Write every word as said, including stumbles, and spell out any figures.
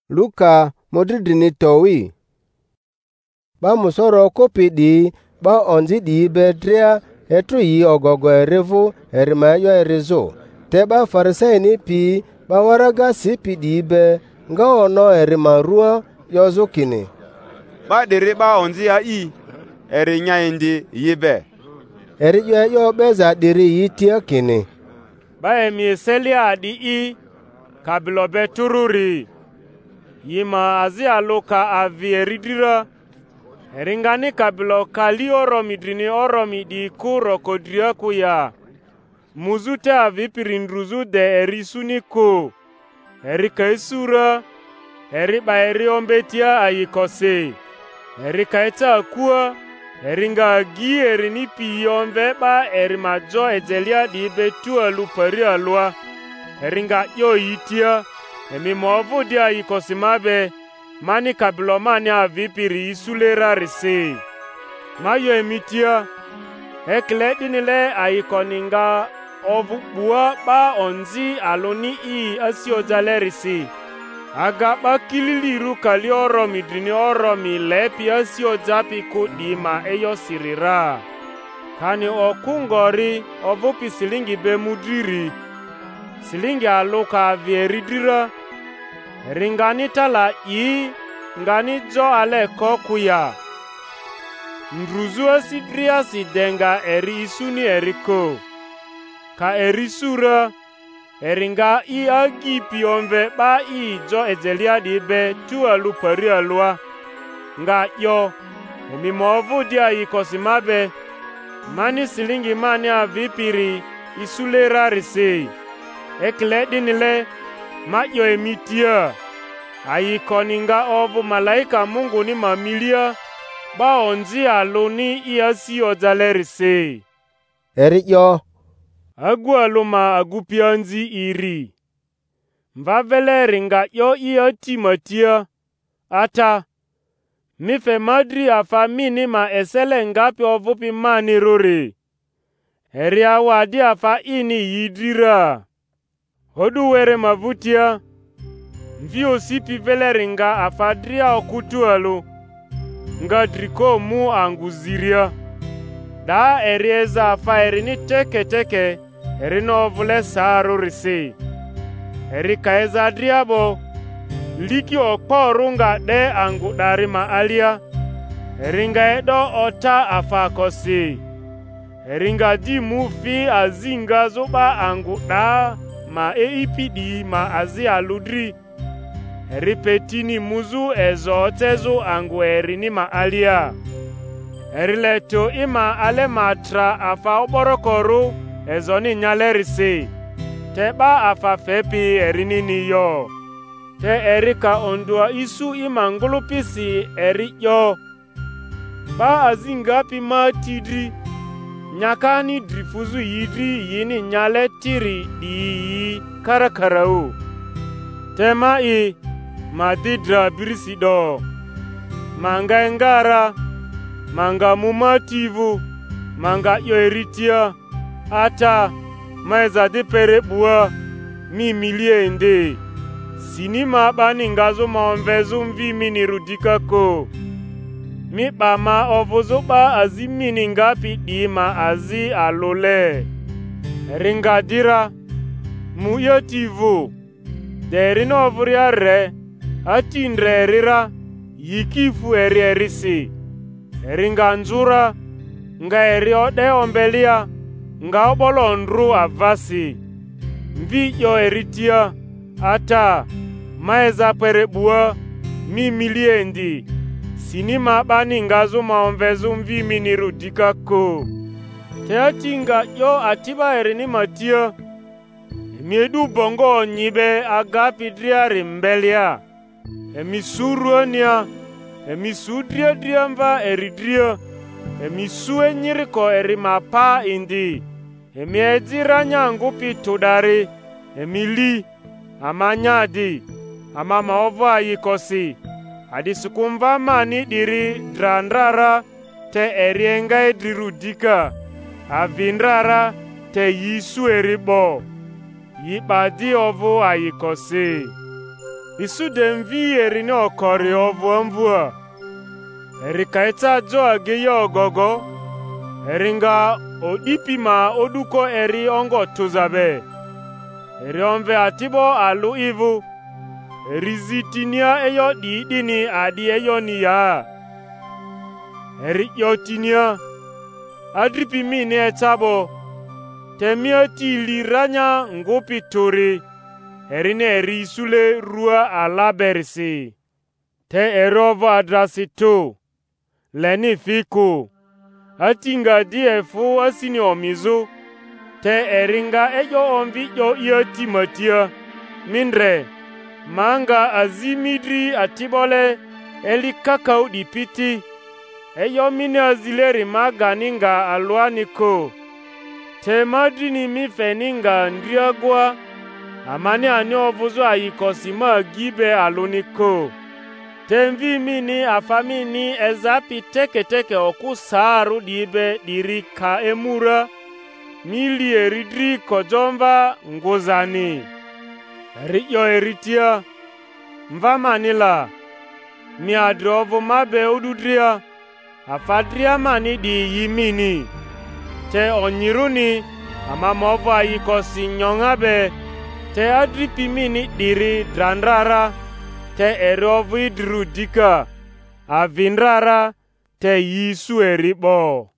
Luka modridini towi. Ba musoro kopi di ba onzi di bedria etu yi ogogo erevu erimayo erizo. Te ba fariseni pi ba waraga sipi di be nga ono erimarua yozukini. Ba diri ba onzi ya i eri nyaindi yibe. Eri yo yo beza diri yitia kini. Ba emi selia di i kabilobe tururi. Yima azi aloka avi eridira. Eringani kabilo kali oromi drini oromi di kuro kodria kuya. Muzute avi pirindruzu de eri suniko. Eri kaisura. Eri ba eri ombetia ayikose. Eri kaita akua. Eri nga agi eri nipi yomve ba eri majo ejelia di betu alu pari alua. Eri nga yo itia. Emi movu dia yikosimabe. Mani kabilo mani avipiri isulera rese. Mayo emitia. Ekle dinile ayikoninga ovu bua ba onzi aloni i asio jale rese. Aga ba kililiru kali oromi drini oromi lepi asio japi kudi ma eyo sirira. Kani okungori ovupi silingi be mudiri. Silingi aloka avieridira. Ringani tala i ngani jo ale kokuya. Ndruzu asidria si denga eri isuni eriko. Ka eri sura. Eringa i agi pionve ba i jo ejelia di be tu alu pari alua. Nga yo. Emi movu dia yikosimabe. Mani silingi mani avipiri isulera rese. Ekle dinile. Ma yo emitia. Ayikoninga ovu malaika Mungu ni mamilia. Ba onzi aloni iasi ojalerise. Eri yo. Agu aluma agupianzi iri. Mvavele ringa yo iya timatia. Ata. Mife madri afa mini ma esele ngapi ovupi mani rore. Eri awadi afa ini yidira. Hodu were mavutia. Mvio sipi vele ringa afadria okutu alu. Nga driko mu anguziria. Da erieza afa erini teke teke. Erino vule saru risi. Eri kaeza driabo. Liki okporunga de angu darima alia. Eringa edo ota afa kosi. Eringa di mufi azinga zoba angu da. Ma eipidi ma azi aludri. Eri petini muzu ezo tezu angu erini ma alia. Eri leto ima ale matra afa oborokoru ezo ni nyalerisi. Teba afa fepi erini niyo. Te erika ondua isu ima ngulupisi eri yo. Ba azingapi ma tidri. Nyakani drifuzu yidri yini nyale tiri di karakarau. Tema i madidra birisido. Manga engara. Manga mumativu. Manga yoeritia. Ata. Maeza de perebua. Mi milie ende. Sinima bani ngazo maomvezu mvi mini rudikako. Mi bama ovozoba azi mini ngapi di ma azi alole. Ringadira. Muyotivu. Derino ovuria re. Atindre rira. Yikifu eri erisi. Eringa nzura. Nga eri ode ombelia. Nga obolo ndru avasi. Mvi yo eritia. Ata. Maeza perebua. Mi miliendi. Sinima bani ngazo maomvezu mvi minirudika ko. Te atinga yo atiba erini matia. Miedu bongo nyibe agapi driari mbelia. Emi suruania. Emi sudria driamva eridria. Emi sue nyiriko eri mapa indi. Emi edziranya ngupi tudari. Emi li. Amanyadi. Ama maova yikosi. Adi sukumva mani diri drandrara. Te erienga edrirudika. Avindrara. Te yisu eribo. Yibadi ovu ayikose. isude mvi eri ne okori ovu mvua. Eri kaita jo ageye ogogo. Eringa odipima oduko eri ongo tuzabe. Eri onve atibo alu ivu. Eri zitinia eyo di dini adi eyo niya. Eri yotinia. Adripimi ne etabo. Temia ti liranya ngopi turi. Eri ne eri sule rua alaberisi. Te erovo adrasito. Leni fiku. Atinga diefu asini omizu. Te eringa eyo omvi yo iyo Timotia. Mindre. Manga azimidri atibole. Eli kakau dipiti. Eyo mine azileri maganinga aluaniko. Te madrini mi feninga ndriagwa. Amani ani ovuzo ayikosima gibe aluniko. Temvi mini afamini ezapi teke teke oku saru dibe dirika emura. Mili eridri kojomva nguzani. Riyo eritia. Mva manila. Mi adrovo mabe ududria. Afadria mani di yimini. Te onyiruni. Ama movo ayikosi nyongabe. Te adripimini diri drandrara. Te erovu idru dika. Avindrara. Te yisu eribo.